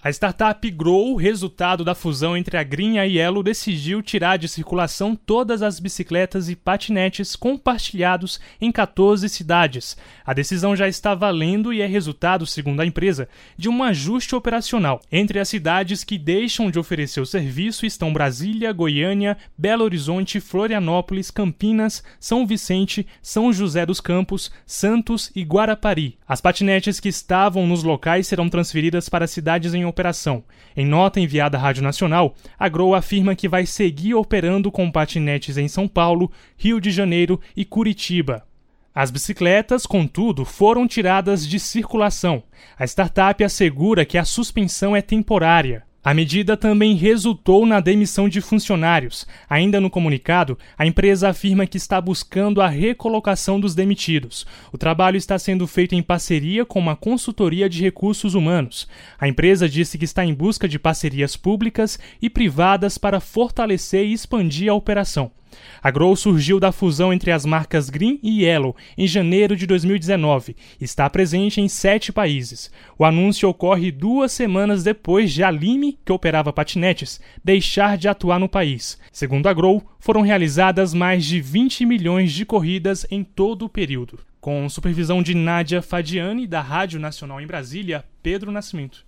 A startup Grow, resultado da fusão entre a Green e a Yellow, decidiu tirar de circulação todas as bicicletas e patinetes compartilhados em 14 cidades. A decisão já está valendo e é resultado, segundo a empresa, de um ajuste operacional. Entre as cidades que deixam de oferecer o serviço estão Brasília, Goiânia, Belo Horizonte, Florianópolis, Campinas, São Vicente, São José dos Campos, Santos e Guarapari. As patinetes que estavam nos locais serão transferidas para cidades em operação. Em nota enviada à Rádio Nacional, a Grow afirma que vai seguir operando com patinetes em São Paulo, Rio de Janeiro e Curitiba. As bicicletas, contudo, foram tiradas de circulação. A startup assegura que a suspensão é temporária. A medida também resultou na demissão de funcionários. Ainda no comunicado, a empresa afirma que está buscando a recolocação dos demitidos. O trabalho está sendo feito em parceria com uma consultoria de recursos humanos. A empresa disse que está em busca de parcerias públicas e privadas para fortalecer e expandir a operação. A Grow surgiu da fusão entre as marcas Green e Yellow em janeiro de 2019 e está presente em 7 países. O anúncio ocorre 2 semanas depois de a Lime, que operava patinetes, deixar de atuar no país. Segundo a Grow, foram realizadas mais de 20 milhões de corridas em todo o período. Com supervisão de Nádia Fadiani, da Rádio Nacional em Brasília, Pedro Nascimento.